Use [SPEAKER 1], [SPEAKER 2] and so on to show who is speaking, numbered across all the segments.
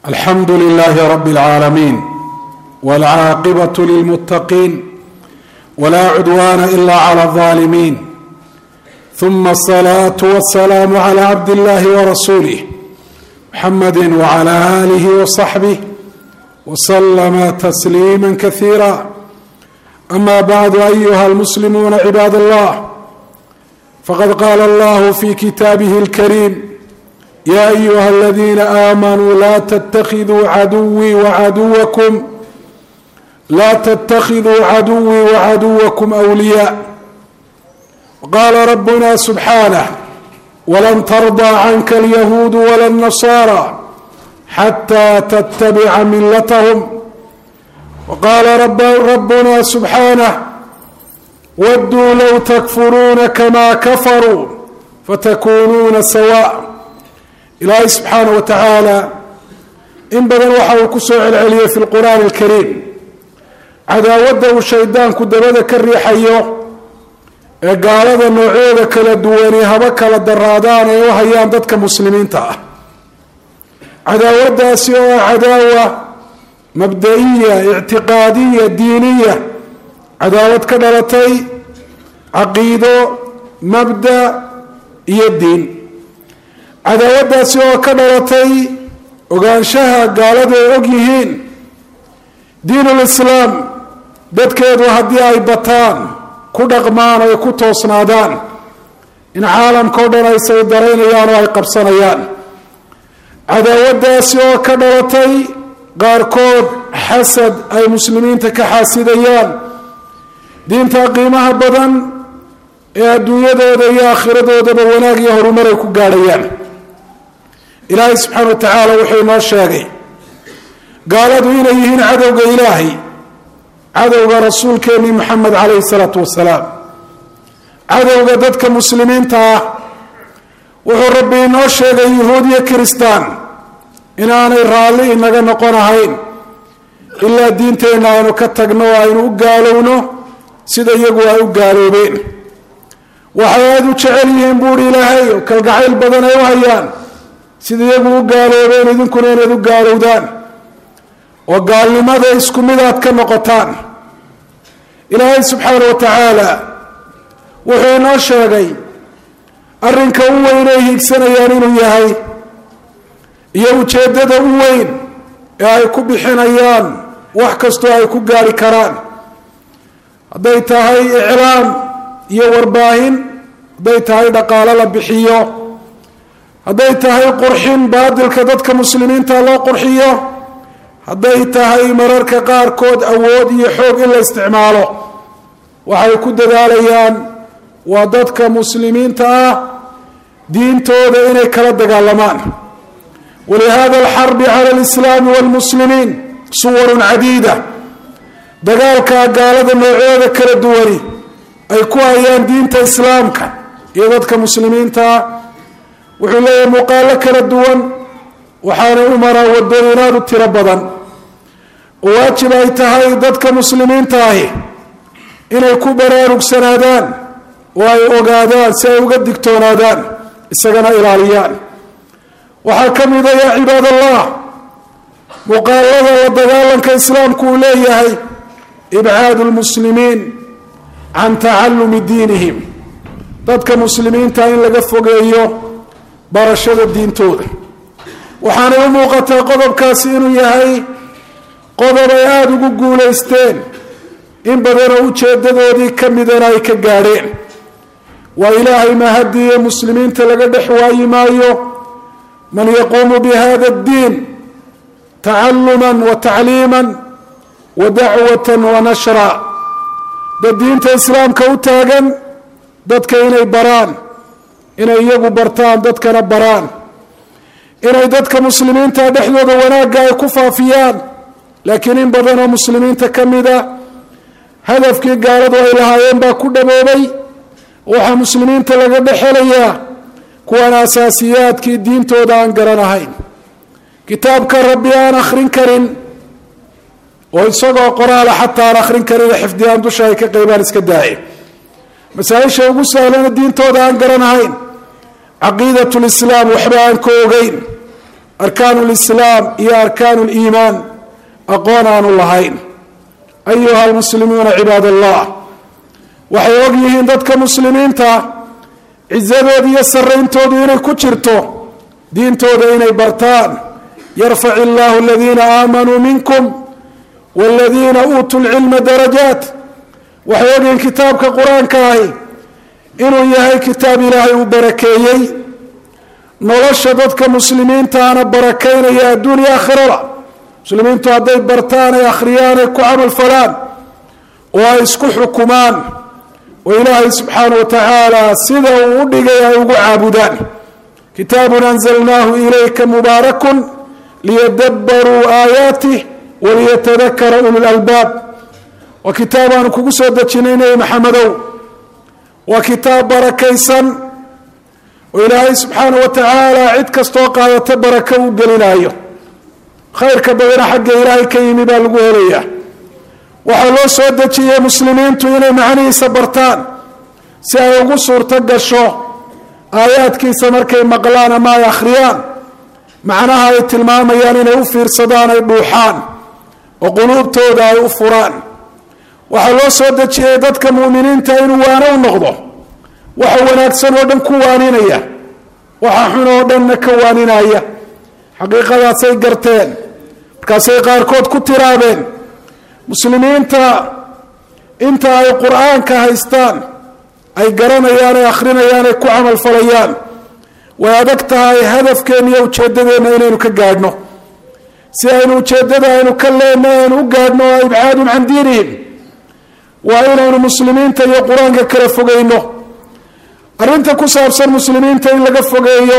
[SPEAKER 1] الحمد لله رب العالمين والعاقبة للمتقين ولا عدوان إلا على الظالمين ثم الصلاة والسلام على عبد الله ورسوله محمد وعلى آله وصحبه وسلم تسليما كثيرا. أما بعد أيها المسلمون عباد الله، فقد قال الله في كتابه الكريم: يا أيها الذين آمنوا لا تتخذوا عدوي وعدوكم أولياء. وقال ربنا سبحانه: ولن ترضى عنك اليهود ولا النصارى حتى تتبع ملتهم. وقال ربنا سبحانه: ودوا لو تكفرون كما كفروا فتكونون سواء. ilaahay subxaanaه wa tacaala in badan waxa uu ku soo celceliyey fi lqur'aani اlkariim cadaawadda uu shaydaanku dabada ka riixayo ee gaalada noocyooda kala duwani haba kala daraadaan ay u hayaan dadka muslimiinta ah. cadaawaddaasi oo ah cadaawa mabda-iya, ictiqaadiya, diiniya, cadaawad ka dhalatay caqiido, mabda iyo diin. cadaawaddaasi oo ka dhalatay ogaanshaha gaaladu ay og yihiin diinulislaam dadkeedu haddii ay bataan, ku dhaqmaan oo ay ku toosnaadaan, in caalamka o dhan ay saydaraynayaan oo ay qabsanayaan. cadaawaddaasi oo ka dhalatay qaarkood xasad ay muslimiinta ka xaasidayaan diinta qiimaha badan ee adduunyadooda iyo aakhiradoodaa wanaag iyo horumar ay ku gaadhayaan. ilaahay subxaana wa tacaala wuxuu inoo sheegay gaaladu inay yihiin cadowga ilaahay, cadowga rasuulkeennii moxamed calayhi salaatu wasalaam, cadowga dadka muslimiinta ah. wuxuu rabbi inoo sheegay yuhuud iyo kiristaan inaanay raalli inaga noqon ahayn ilaa diinteenna aynu ka tagno oo aynu u gaalowno sida iyagu ay u gaaloobeen. waxay aada u jecel yihiin buuhi ilaahay oo kalgacayl badan ay u hayaan sida iyagu u gaaloobeen idinkuna inaad u gaalowdaan oo gaalnimada isku mid aad ka noqotaan. ilaahay subxaana wa tacaala wuxuu inoo sheegay arrinka u weyn ay hiigsanayaan inuu yahay iyo ujeeddada u weyn ee ay ku bixinayaan wax kastoo ay ku gaari karaan, hadday tahay iclaam iyo warbaahin, hadday tahay dhaqaalo la bixiyo, hadday tahay qurxin baadilka dadka muslimiinta loo qurxiyo, hadday tahay mararka qaarkood awood iyo xoog in la isticmaalo. waxay ku dadaalayaan waa dadka muslimiinta ah diintooda inay kala dagaalamaan. walihada alxarbi cala alislaami waalmuslimiin suwarun cadiida. dagaalka gaalada noocyooda kala duwani ay ku hayaan diinta islaamka iyo dadka muslimiinta ah wuxuu leeyahay muuqaalo kala duwan, waxaana u maraa wadooyin aada u tiro badan oo waajib ay tahay dadka muslimiinta ahi inay ku baraarugsanaadaan oo ay ogaadaan si ay uga digtoonaadaan isagana ilaaliyaan. waxaa ka mida yaa cibaad allah muuqaalada la dagaalanka islaamku uu leeyahay ibcaadu lmuslimiin can tacallumi diinihim. dadka muslimiinta in laga fogeeyo barashada diintooda. waxaanay u muuqataa qodobkaasi inuu yahay qodob ay aada ugu guulaysteen, in badanoo ujeedadoodii ka midana ay ka gaadheen. waa ilaahay mahadiye muslimiinta laga dhex waayi maayo man yaquumu bihada addiin tacaluman wa tacliiman wa dacwatan wa nashra. dad diinta islaamka u taagan dadka inay baraan, inay iyagu bartaan dadkana baraan, inay dadka muslimiinta dhexdooda wanaagga ay ku faafiyaan. laakiin in badan oo muslimiinta ka mida hadafkii gaaladu ay lahaayeen baa ku dhaboobay. waxaa muslimiinta laga dhexelayaa kuwan asaasiyaadkii diintooda aan garanahayn, kitaabka rabbi aan akhrin karin oo isagoo qoraala xataa aan akhrin karin xifdiyaan dusha ay ka qaybaan iska daaye. masaa-isha ugu sahlana diintooda aan garanahayn, caqiidat lislaam waxba aan ka ogeyn, arkaanu lislaam iyo arkaanu liimaan aqoon aanu lahayn. ayuha almuslimuuna cibaad allah, waxay og yihiin dadka muslimiinta cizadooda iyo sarayntoodu inay ku jirto diintooda inay bartaan. yarfac illaahu aladiina aamanuu minkum waladiina uutuu lcilma darajaat. waxay ogyihiin kitaabka qur-aanka ahi inuu yahay kitaab ilaahay uu barakeeyey, nolosha dadka muslimiintaana barakaynaya adduuniya aakhirada. muslimiintu hadday bartaan ay akhriyaan ay ku camal falaan oo ay isku xukumaan oo ilaahay subxaana wa tacaala sida uu u dhigay ay ugu caabudaan. kitaabun anzalnaahu ilayka mubaarakun liyadabbaruu aayaatih waliyatadakara ulu lalbaab. waa kitaab aanu kugu soo dejinay nebi maxamedow, waa kitaab barakaysan oo ilaahay subxaana wa tacaala cid kastoo qaadata barako u gelinaayo. khayrka badana xagga ilaahay ka yimi baa lagu helayaa. waxaa loo soo dejiyey muslimiintu inay macnihiisa bartaan si ay ugu suurto gasho aayaadkiisa markay maqlaan ama ay akhriyaan macnaha ay tilmaamayaan inay u fiirsadaan, ay dhuuxaan oo quluubtooda ay u furaan. waxaa loo soo dejiyey dadka mu'miniinta inuu waano u noqdo, waxa wanaagsan oo dhan ku waaninaya, waxa xun oo dhanna ka waaninaya. xaqiiqadaasay garteen, markaasay qaarkood ku tiraabeen muslimiinta inta ay qur-aanka haystaan ay garanayaan, ay akhrinayaan, ay ku camal falayaan, way adag tahay hadafkeenna iyo ujeeddadeenna inaynu ka gaadhno. si aynu ujeeddada aynu ka leenno aynu u gaadhno oo ibcaadun can diinihim, waa inaynu muslimiinta iyo qur-aanka kala fogeyno. arrinta ku saabsan muslimiinta in laga fogeeyo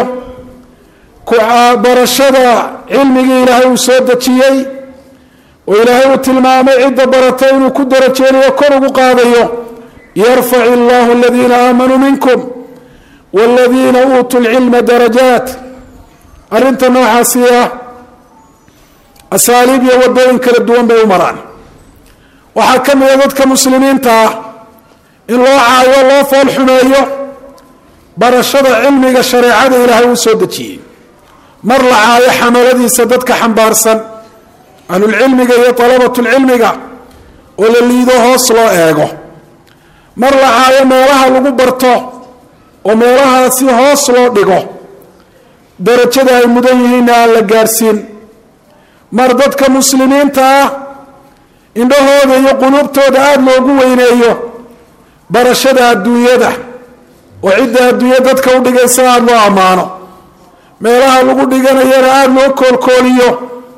[SPEAKER 1] barashada cilmigii ilaahay uu soo dejiyey oo ilaahay uu tilmaamay cidda baratay inuu ku darajeynayo kor ugu qaadayo. yarfac illaahu aladiina aamanuu minkum waladiina uutuu lcilma darajaat. arrinta noocaasi ah asaaliib iyo wadooyin kala duwan bay u maraan. waxaa ka mida dadka muslimiinta ah in loo caayo, loo fool xumeeyo barashada cilmiga shareecada ilaahay uu soo dejiyey. mar la caayo xamaladiisa dadka xambaarsan, ahlulcilmiga iyo dalabatulcilmiga oo la liido hoos loo eego. mar la caayo meelaha lagu barto oo meelahaasi hoos loo dhigo, darajada ay mudan yihiinna aan la gaadhsiin. mar dadka muslimiinta ah indhahooda iyo quluubtooda aada loogu weyneeyo barashada adduunyada oo cidda adduunya dadka u dhigaysa aada loo ammaano, meelaha lagu dhiganayana aada loo koolkooliyo,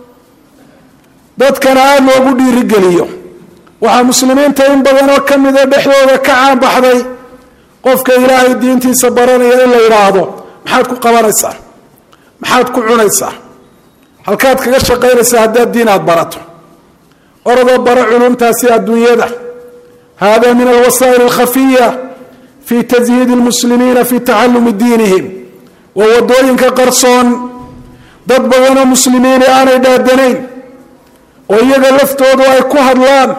[SPEAKER 1] dadkana aada loogu dhiirigeliyo. waxaa muslimiinta in badanoo ka mida dhexdooda ka caanbaxday qofka ilaahay diintiisa baranaya in la yidhaahdo maxaad ku qabanaysaa, maxaad ku cunaysaa, halkaad kaga shaqaynaysaa haddaad diin aada barato. orodoo baro culumtaasi adduunyada. hada min alwasaa'il alkhafiya fi tasyiid lmuslimiina fi tacalumi diinihim. waa wadooyinka qarsoon dad badanoo muslimiini aanay dhaadanayn oo iyaga laftoodu ay ku hadlaan.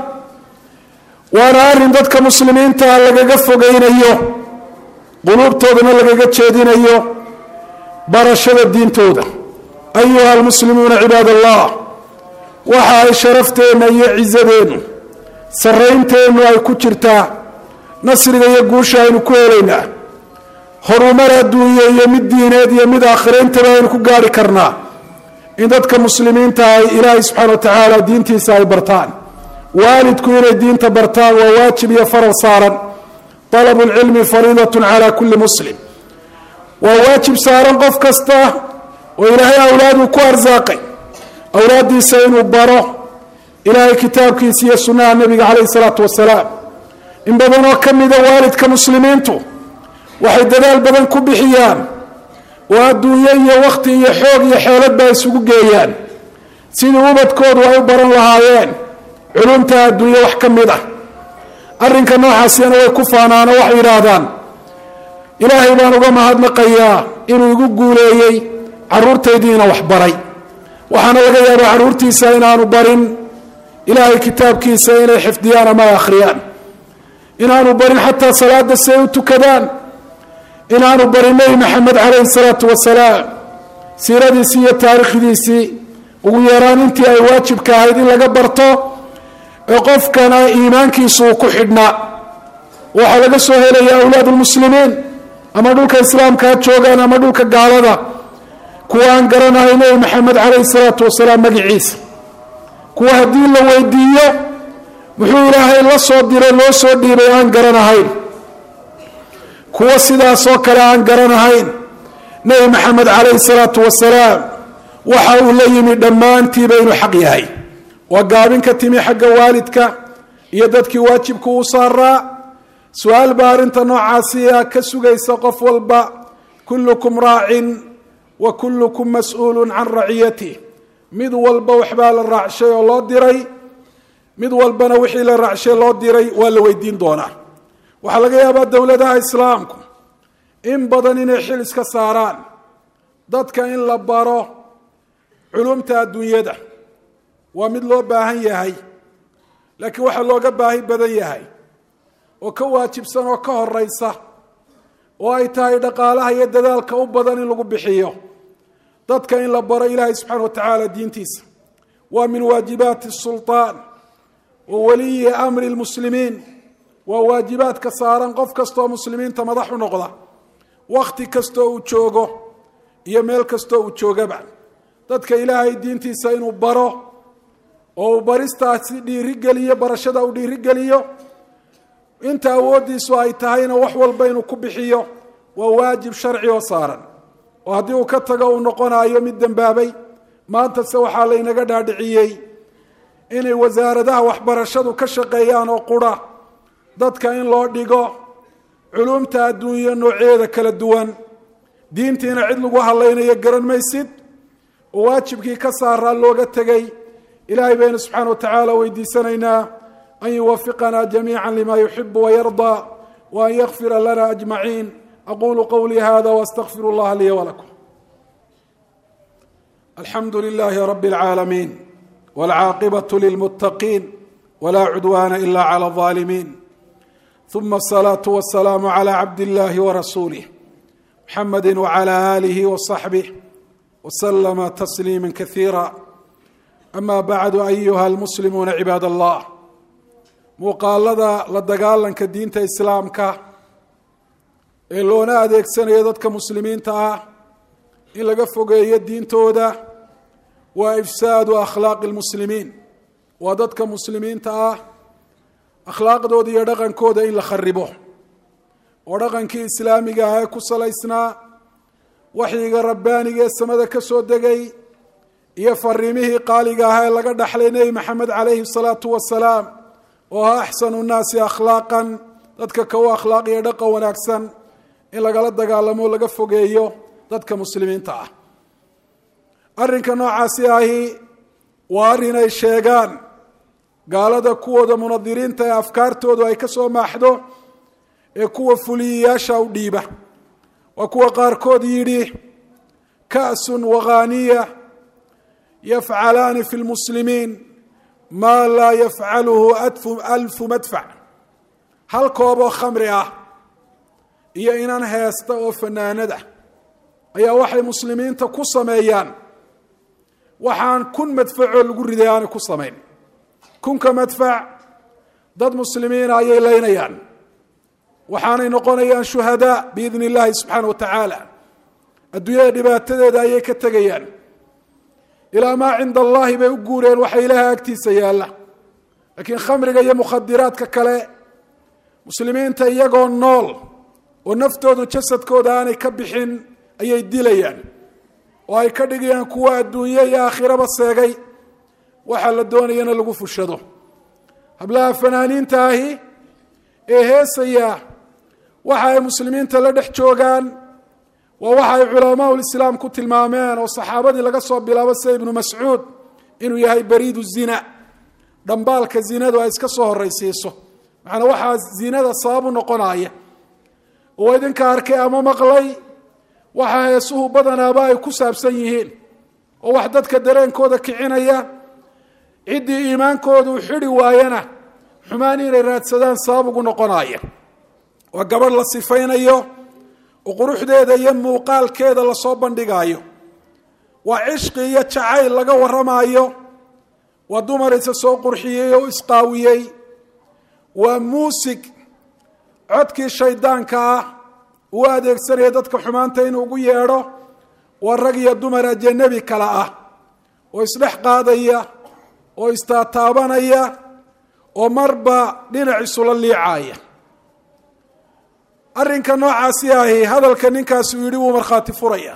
[SPEAKER 1] waana arrin dadka muslimiinta lagaga fogeynayo, quluubtoodana lagaga jeedinayo barashada diintooda. ayuha almuslimuuna cibaad allah, waxa ay sharafteenna iyo cisadeennu saraynteennu ay ku jirtaa nasriga iyo guusha aynu ku helaynaa. horumar adduunye iyo mid diineed iyo mid aakhirayntaba aynu ku gaari karnaa in dadka muslimiinta ay ilaahay subxaana wa tacaala diintiisa ay bartaan. waalidku inay diinta bartaan waa waajib iyo faral saaran. talabu lcilmi fariidatun calaa kulli muslim, waa waajib saaran qof kasta oo ilaahay awlaaduu ku arsaaqay awlaaddiisa inuu baro ilaahay kitaabkiisa iyo sunnaha nebiga calayhi salaatu wasalaam. in badanoo ka mida waalidka muslimiintu waxay dadaal badan ku bixiyaan oo adduunyo iyo wakhti iyo xoog iyo xeeladba ay isugu geeyaan sidii ubadkoodu ay u baran lahaayeen culumta adduunyo wax ka mid ah. arrinka noocaasina way ku faanaano waxay yidhaahdaan ilaahay baan uga mahadnaqayaa inuu igu guuleeyey carruurtaydiina wax baray. waxaana laga yaabaa carruurtiisa inaanu barin ilaahay kitaabkiisa inay xifdiyaan ama ay akhriyaan, inaanu barin xataa salaada si ay u tukadaan, inaanu barin nebi maxamed calayhi salaatu wasalaam siiradiisii iyo taariikhdiisii ugu yaraan intii ay waajibka ahayd in laga barto ee qofkana iimaankiisu uu ku xidhnaa. waxaa laga soo helaya awlaadulmuslimiin ama dhulka islaamka ha joogaan ama dhulka gaalada, kuwa aan garanahay nebi maxamed calayhi salaatu wasalaam magiciisa, kuwa haddii la weydiiyo muxuu ilaahay la soo diray loo soo dhiibay aan garanahayn, kuwa sidaasoo kale aan garanahayn nebi maxamed calayhi salaatu wasalaam waxa uu la yimi dhammaantiiba inuu xaq yahay. waa gaabin ka timi xagga waalidka iyo dadkii waajibka uu saaraa. su-aal baa arrinta noocaasiya ka sugaysa qof walba. kullukum raacin wa kullukum mas-uulun can raciyatih. mid walba waxbaa la raacshay oo loo diray, mid walbana wixii la raacshay loo diray waa la weydiin doonaa. waxaa laga yaabaa dowladaha islaamku in badan inay xil iska saaraan dadka in la baro culumta adduunyada. waa mid loo baahan yahay, laakiin waxaa looga baahi badan yahay oo ka waajibsan oo ka horeysa oo ay tahay dhaqaalaha iyo dadaalka u badan in lagu bixiyo dadka in la baro ilaahay subxaana wa tacaala diintiisa. waa min waajibaati الsulطaan wa waliyi amri اlmuslimiin. waa waajibaadka saaran qof kastoo muslimiinta madax u noqda, wakti kastoo uu joogo iyo meel kastoo uu joogaba. dadka ilaahay diintiisa inuu baro oo uu baristaasi dhiirigeliyo, barashada uu dhiirigeliyo, inta awooddiisu ay tahayna wax walba inuu ku bixiyo waa waajib sharci oo saaran. oo haddii uu ka tago uu noqonayo mid dembaabay. maantase waxaa laynaga dhaadhiciyey inay wasaaradaha waxbarashadu ka shaqeeyaan oo qura dadka in loo dhigo culumta adduunya nooceeda kala duwan. diintiina cid lagu hadlaynayo garan maysid oo waajibkii ka saaraa looga tegay. ilaahay baynu subxaana wa tacaala weydiisanaynaa an yuwafiqana jamiica lima yuxibu wayardaa wa an yakfira lana ajmaciin. aqulu qawlii hada waastaqfiru اllaha lii walakum. alxamdu lilahi rabi اlcaalamiin wاlcaaqibaة lilmuttaqiin wla cudwana ila clى الظaalimiin. ثuma الصlaaة والسlاam عlى cabd اllahi وrasuulih mxamedi وعlى آlih وصaxbih وslma تsliima kaثiira. ama bacdu ayuha اlmuslimuuna cibaad allah. muuqaalada la dagaalanka diinta islaamka ee loona adeegsanayo dadka muslimiinta ah in laga fogeeyo diintooda waa ifsaadu akhlaaqi اlmuslimiin. waa dadka muslimiinta ah akhlaaqdooda iyo dhaqankooda in la kharibo oo dhaqankii islaamiga ah ee ku salaysnaa waxyiga rabbaaniga ee samada ka soo degay iyo fariimihii qaaliga ah ee laga dhaxlay nebi maxamed calayhi الsalaatu wasalaam oo ah axsanu nnaasi akhlaaqan, dadka ka u akhlaaq iyo dhaqan wanaagsan in lagala dagaalamo o laga fogeeyo dadka muslimiinta ah. arrinka noocaasi ahi waa arrin ay sheegaan gaalada kuwooda munadiriinta ee afkaartoodu ay ka soo maaxdo ee kuwa fuliyayaasha u dhiiba. waa kuwa qaarkood yidhi ka'sun waghaaniya yafcalaani fi lmuslimiin maa laa yafcaluhu alfu madfac. hal kooboo khamri ah iyo inan heesta oo fanaanad ah ayaa waxay muslimiinta ku sameeyaan waxaan kun madfacoo lagu riday aanay ku samayn. kunka madfac dad muslimiina ayay leynayaan, waxaanay noqonayaan shuhadaa biidni illaahi subxaana wa tacaala. adduunyada dhibaatadeeda ayay ka tegayaan. ilaa maa cinda allahi bay u guureen waxa ilaahay agtiisa yaalla. laakiin khamriga iyo mukhadiraadka kale muslimiinta iyagoo nool oo naftoodu jasadkooda aanay ka bixin ayay dilayaan oo ay ka dhigayaan kuwa adduunye iyo aakhiraba seegay. waxaa la doonayana lagu fushado. hablaha fanaaniinta ahi ee heesaya waxa ay muslimiinta la dhex joogaan waa waxa ay culamaa ulislaam ku tilmaameen oo saxaabadii laga soo bilaabo sida ibnu mascuud inuu yahay bariidu zina. dhambaalka zinadu ay iska soo horaysiiso macnaa waxaa zinada sababu noqonaya. oo idinka arkay ama maqlay waxa heesuhu badanaaba ay ku saabsan yihiin oo wax dadka dareenkooda kicinaya. ciddii iimaankoodu xidhi waayana xumaan inay raadsadaan sabab ugu noqonaya. waa gabadh la sifaynayo oo quruxdeeda iyo muuqaalkeeda lasoo bandhigayo waa cishqi iyo jacayl laga warramaayo, waa dumar isa soo qurxiyey oo isqaawiyey, waa muusig codkii shaydaanka ah uu adeegsanaya dadka xumaanta inuu ugu yeedho, waa rag iyo dumar ajanabi kale ah oo isdhex qaadaya oo istaataabanaya oo marba dhinac isula liicaya. arrinka noocaasi ahi hadalka ninkaasi uu yidhi wuu markhaati furaya.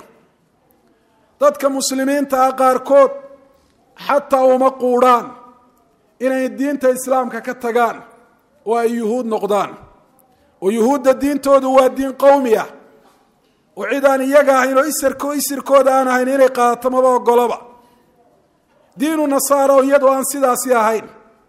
[SPEAKER 1] dadka muslimiinta ah qaarkood xataa uma quudhaan inay diinta islaamka ka tagaan oo ay yuhuud noqdaan, oo yuhuudda diintoodu waa diin qowmi ah oo cid aan iyaga ahayn oo isirkooda aan ahayn inay qaadato maba ogolaba. diinu nasaara oo iyadoo aan sidaasi ahayn,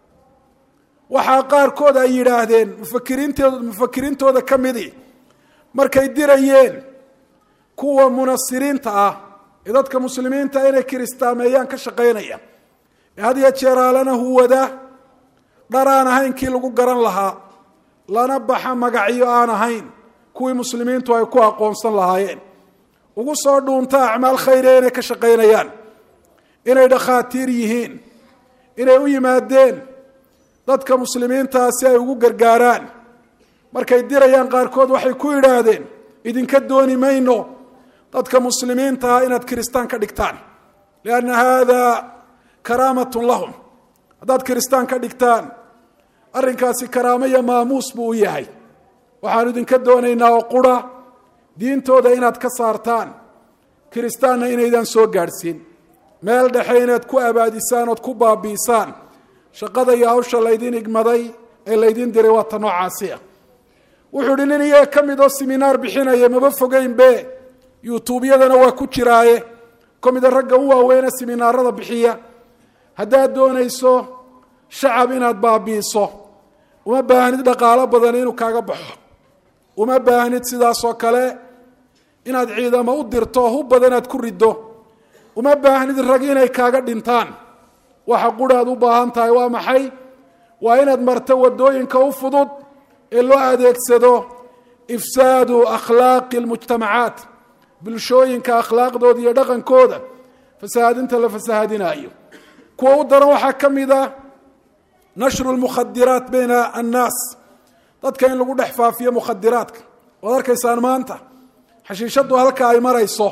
[SPEAKER 1] waxaa qaarkood ay yidhaahdeen mufakiriintooda ka midii markay dirayeen kuwa munasiriinta ah ee dadka muslimiinta inay kiristaameeyaan ka shaqaynaya, ee had iyo jeer aalana huwada dhar aan ahayn kii lagu garan lahaa, lana baxa magacyo aan ahayn kuwii muslimiintu ay ku aqoonsan lahaayeen, ugu soo dhuunta acmaal khayriya inay ka shaqaynayaan, inay dhakhaatiir yihiin, inay u yimaadeen dadka muslimiintaa si ay ugu gargaaraan. markay dirayaan qaarkood waxay ku yidhaahdeen idinka dooni mayno dadka muslimiintaa inaad kiristaan ka dhigtaan, lianna haadaa karaamatun lahum. haddaad kiristaan ka dhigtaan arrinkaasi karaamo iyo maamuus buu u yahay. waxaanu idinka doonaynaa oo qura diintooda inaad ka saartaan, kiristaanna inaydan soo gaadhsiin, meel dhexe inaad ku abaadisaan ood ku baabiisaan. shaqada iyo hawsha laydin igmaday ee laydin diray waa ta noocaasi ah. wuxuu idhi nin iyaga ka mid oo siminaar bixinaya, maba fogeynbe, yutuubyadana waa ku jiraaye, ka mida ragga u waaweyne siminaarada bixiya. haddaad doonayso shacab inaad baabiiso, uma baahnid dhaqaalo badan inuu kaaga baxo, uma baahnid sidaasoo kale inaad ciidamo u dirto hub badan aad ku riddo, uma baahnid rag inay kaaga dhintaan. waxa quraad u baahan tahay waa maxay? waa inaad marto wadooyinka u fudud ee loo adeegsado ifsaadu akhlaaqi almujtamacaat, bulshooyinka akhlaaqdooda iyo dhaqankooda fasahaadinta la fasahaadinaayo. kuwa u daran waxaa ka mid ah nashru lmukhadiraat bayna annaas, dadka in lagu dhex faafiyo mukhadiraadka. waad arkaysaan maanta xashiishadu halka ay marayso,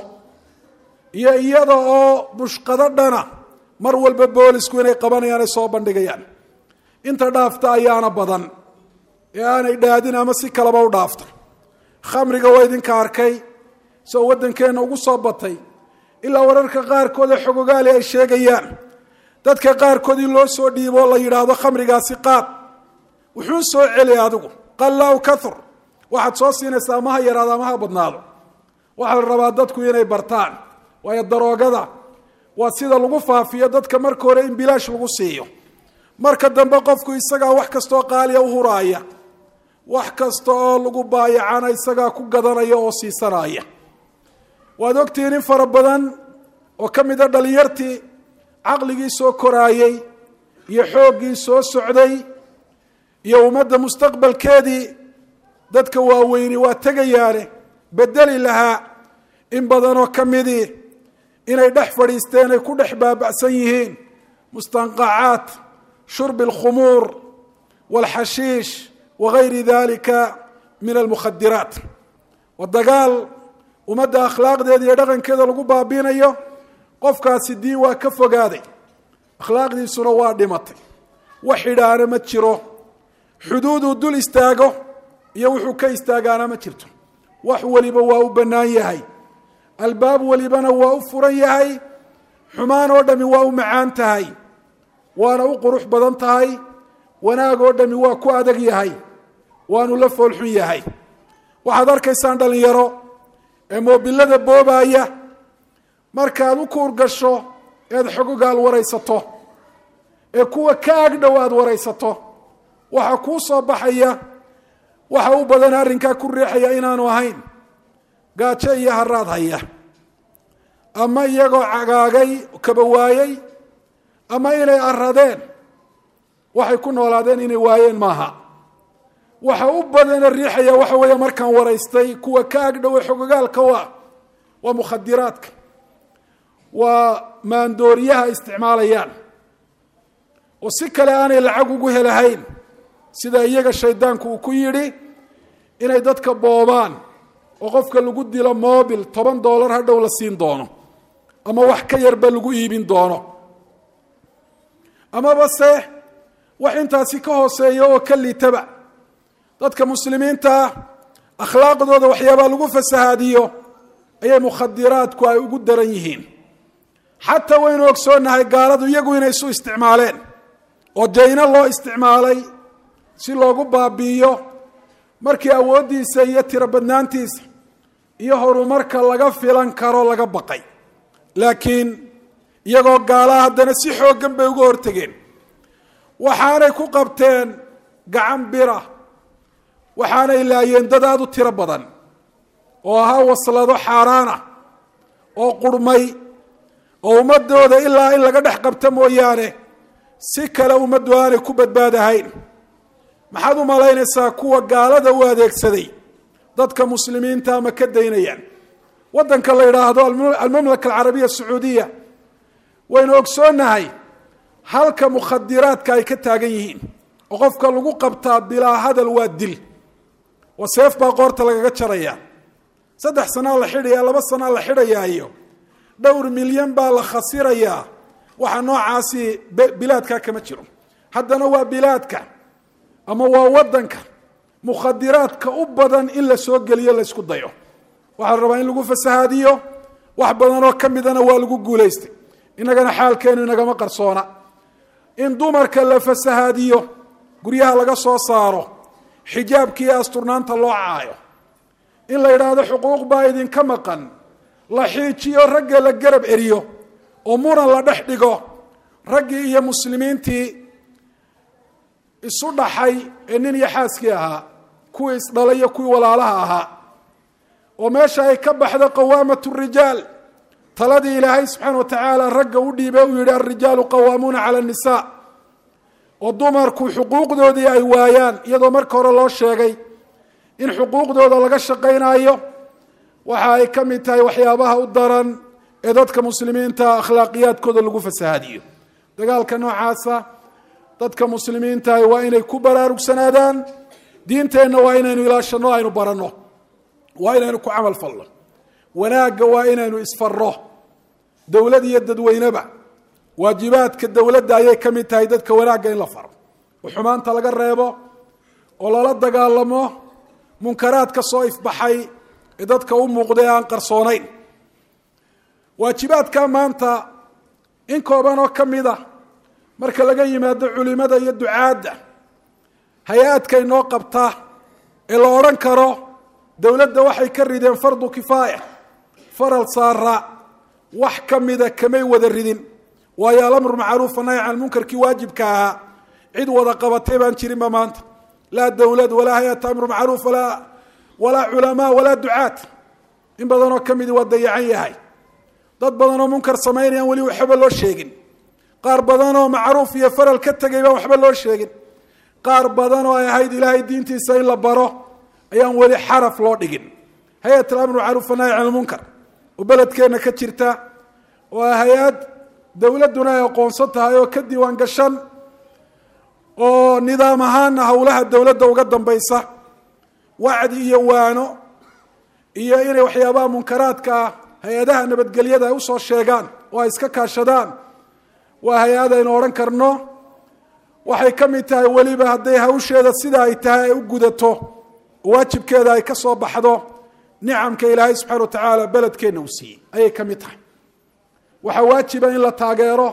[SPEAKER 1] iyo iyada oo bushqado dhana mar walba boolisku inay qabanayaan ay soo bandhigayaan. inta dhaafta ayaana badan ee aanay dhaadin ama si kaleba u dhaafta. khamriga waa idinka arkay soo waddankeenna ugu soo batay, ilaa wararka qaarkood ee xogogaali ay sheegayaan dadka qaarkood in loo soo dhiibo la yidhaahdo khamrigaasi qaad, wuxuu soo celiya adigu qalla aw kathur, waxaad soo siinaysaa maha yaraado ama ha badnaado. waxaa la rabaa dadku inay bartaan, waayo daroogada waa sida lagu faafiyo dadka marka hore in bilaash lagu siiyo, marka dambe qofku isagaa wax kastoo qaaliya u huraaya, wax kasta oo lagu baayacana isagaa ku gadanaya oo siisanaya. waad ogtihiin in fara badan oo ka mid a dhalinyartii caqligii soo koraayey iyo xooggii soo socday iyo ummadda mustaqbalkeedii dadka waaweyni waa tegayaane bedeli lahaa, in badanoo ka midii inay dhex fadhiisteen ay ku dhex baaba'san yihiin mustanqacaat shurbi alkhumuur waalxashiish wagayri dalika min almukhadiraat. waa dagaal ummadda akhlaaqdeeda iyo dhaqankeeda lagu baabiinayo. qofkaasi diin waa ka fogaaday, akhlaaqdiisuna waa dhimatay, wax xidhaana ma jiro, xuduuduu dul istaago iyo wuxuu ka istaagaana ma jirto. wax waliba waa u bannaan yahay, albaab walibana waa u furan yahay, xumaan oo dhami waa u macaan tahay, waana u qurux badan tahay, wanaag oo dhami waa ku adag yahay, waanu la foolxun yahay. waxaad arkaysaan dhalinyaro ee moobilada boobaya, markaad u kuur gasho eed xogogaal waraysato, ee kuwa ka agdhow aad waraysato, waxaa kuu soo baxaya waxa u badan arrinkaa ku riixaya inaanu ahayn gaajo iyo haraad haya, ama iyagoo cagaagay kaba waayey, ama inay aradeen waxay ku noolaadeen inay waayeen maaha. waxa u badana riixaya waxa weeye markaan waraystay kuwa ka agdhow xogogaalka waa mukhadiraadka. waa maandooriyaha isticmaalayaan oo si kale aanay lacag ugu helahayn sida iyaga shaydaanku uu ku yidhi inay dadka boobaan oo qofka lagu dilo mobil $10 hadhow la siin doono ama wax ka yarba lagu iibin doono amaba se wax intaasi ka hooseeya oo ka liitaba dadka muslimiinta akhlaaqdooda waxyaabaa lagu fasahaadiyo ayay mukhadiraadku ay ugu daran yihiin xataa waynu ogsoonahay gaaladu iyagu inay isu isticmaaleen oo dayna loo isticmaalay si loogu baabi'iyo markii awooddiisa iyo tiro badnaantiisa iyo horumarka laga filan karo laga baqay laakiin iyagoo gaalaha haddana si xooggan bay uga hortegeen waxaanay ku qabteen gacan bira waxaanay laayeen dad aad u tiro badan oo ahaa waslado xaaraana oo qurmay oo ummadooda ilaa in laga dhex qabta mooyaane si kale ummaddu aanay ku badbaadahayn maxaad u malaynaysaa kuwa gaalada u adeegsaday dadka muslimiinta ma ka daynayaan waddanka la yidhaahdo almamlaka alcarabiya sacuudiya waynu ogsoonahay halka mukhadiraadka ay ka taagan yihiin oo qofka lagu qabtaa bilaa hadal waa dil oo seef baa qoorta lagaga jaraya 3 sano la xidhaya 2 sano la xidhayaayo dhowr milyan baa la khasirayaa waxa noocaasi bilaadka kama jiro haddana waa bilaadka ama waa waddanka mukhadiraadka u badan in la soo geliyo la isku dayo waxaa rabaa in lagu fasahaadiyo wax badan oo ka midana waa lagu guulaystay inagana xaalkeenu inagama qarsoona in dumarka la fasahaadiyo guryaha laga soo saaro xijaabkii asturnaanta loo caayo in la yidhaahdo xuquuq baa idinka maqan la xiijiyo ragga la garab eriyo oo muran la dhex dhigo raggii iyo muslimiintii isu dhaxay ee nin iyo xaaskii ahaa kuwii isdhalay iyo kuwii walaalaha ahaa oo meesha ay ka baxdo qawaamatu rijaal taladii ilaahay subxaana wa tacaala ragga u dhiibay uu yidhi alrijaalu qawaamuuna cala annisaa oo dumarku xuquuqdoodii ay waayaan iyadoo marka hore loo sheegay in xuquuqdooda laga shaqaynayo waxa ay ka mid tahay waxyaabaha u daran ee dadka muslimiinta akhlaaqiyaadkooda lagu fasahaadiyo dagaalka noocaasa dadka muslimiinta waa inay ku baraarugsanaadaan diinteenna waa inaynu ilaashano aynu baranno waa inaynu ku camal falno wanaagga waa inaynu isfarro dowlad iyo dadweyneba waajibaadka dowladda ayay ka mid tahay dadka wanaagga in la faro oo xumaanta laga reebo oo lala dagaalamo munkaraadka soo ifbaxay ee dadka u muuqday aan qarsoonayn waajibaadka maanta in kooban oo ka mid ah marka laga yimaado culimada iyo ducaadda hay-aadka inoo qabta ee la odhan karo dowladda waxay ka rideen fardu kifaaya faral saara wax ka mida kamay wada ridin waayo alamru macruuf nahy can munkarkii waajibka ahaa cid wada qabatay baan jirinba maanta laa dowlad walaa hay-ata amru macruuf walaa culamaa walaa ducaad in badanoo ka midi waa dayacan yahay dad badanoo munkar samaynayaan weli waxba loo sheegin qaar badanoo macruuf iyo faral ka tegay baan waxba loo sheegin qaar badanoo ay ahayd ilaahay diintiisa in la baro ayaan weli xaraf loo dhigin hay-at alamru macruuf nahy can lmunkar oo beledkeenna ka jirta oo hay-ad dowladduna ay aqoonsan tahay oo ka diiwaan gashan oo nidaam ahaana howlaha dowladda uga dambaysa wacdi iyo waano iyo inay waxyaabaha munkaraadka hay-adaha nabadgelyada ay usoo sheegaan oo ay iska kaashadaan waa hay-ad aynu odhan karno waxay ka mid tahay weliba hadday hawsheeda sida ay tahay ay u gudato waajibkeeda ay ka soo baxdo nicamka ilaahay subxana wa tacaala beledkeenna uu siiyey ayay ka mid tahay waxaa waajiba in la taageero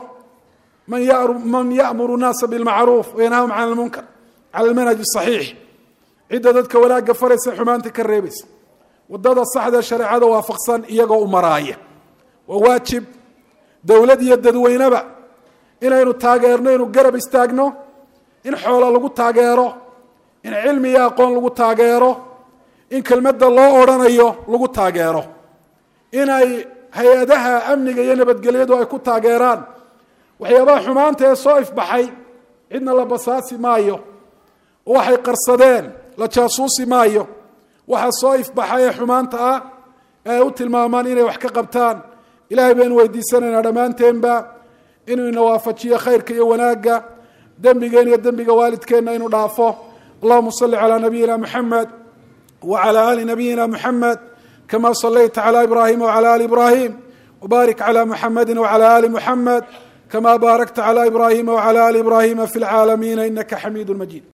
[SPEAKER 1] man ya'muru nnaasa bilmacruuf wayanhahum can almunkar cala almanhaj asaxiix cidda dadka wanaagga faraysa xumaanta ka reebaysa wadada saxda shareecada waafaqsan iyagoo u maraaya waa waajib dowlad iyo dadweyneba inaynu taageerno inuu garab istaagno in xoolo lagu taageero in cilmi iyo aqoon lagu taageero in kelmadda loo odhanayo lagu taageero inay hay-adaha amniga iyo nabadgelyadu ay ku taageeraan waxyaabaha xumaanta ee soo ifbaxay cidna la basaasi maayo oo waxay qarsadeen la jaasuusi maayo waxa soo ifbaxay ee xumaanta ah ee u tilmaamaan inay wax ka qabtaan ilaahay baynu weydiisanaynaa dhammaanteenba inuu ina waafajiyo khayrka iyo wanaagga dembigeen iyo dembiga waalidkeenna inuu dhaafo. allahuma salli calaa nabiyina muxamed wacalaa aali nabiyina muxamed kama salayta calaa ibraahima wacalaa aali ibraahim wbaarik calaa muxamedi wacalaa aali muxamed kama baarakta calaa ibraahima wacalaa aali ibraahima fi lcaalamiina inaka xamiidu majiid.